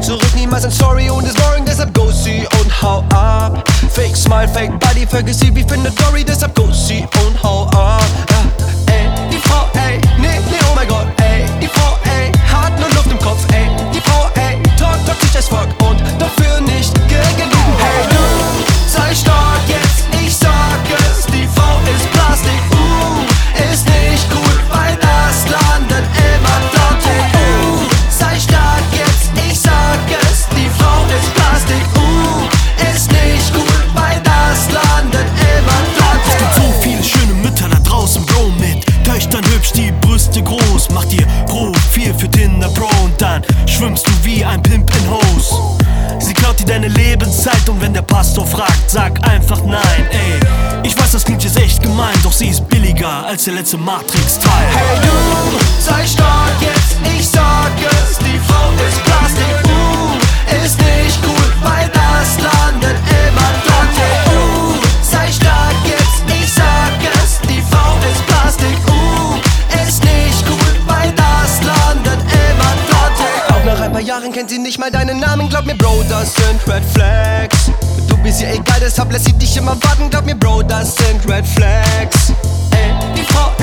nicht zurück, niemals ein Sorry und ist boring, deshalb go sie und hau ab. Fake Smile, Fake Body, vergiss sie wie findet Dory, deshalb go sie und hau ab. Ey, die Frau, ey, nee, oh mein Gott, ey, die Frau, ey, hat nur Luft im Kopf, ey, die Frau, ey, toxisch as fuck und dafür nicht genug. Hey du, sei stark jetzt, ich sag es, die Frau ist Plastik, ist nicht cool, weil das landet im Atlantik. Sei stark jetzt, ich sag es, die Frau ist Plastik, ist nicht cool, weil das landet im Atlantik. Es gibt so viele schöne Mütter da draußen, Bro, mit Töchtern hübsch, die Brüste groß. Mach dir Profil für Tinder, Bro, und dann schwimmst du wie ein Pimp in Hose. Sie klaut dir deine Lebenszeit und wenn der Pastor fragt, sag einfach nein, ey. Ich weiß, das klingt jetzt echt gemein, doch sie ist billiger als der letzte Matrix-Teil. Hey du, sei stark jetzt, ich sag es, die Frau ist Plastik, ist nicht cool, weil das landet im Atlantik. Sei stark jetzt, ich sag es, die Frau ist Plastik, ist nicht cool, weil das landet im Atlantik. Auch nach ein paar Jahren kennt sie nicht mal deinen Namen, glaub mir Bro, das sind Red Flags. Du bist ihr egal, deshalb lässt sie dich immer warten, glaub mir Bro, das sind Red Flags. Ey, die Frau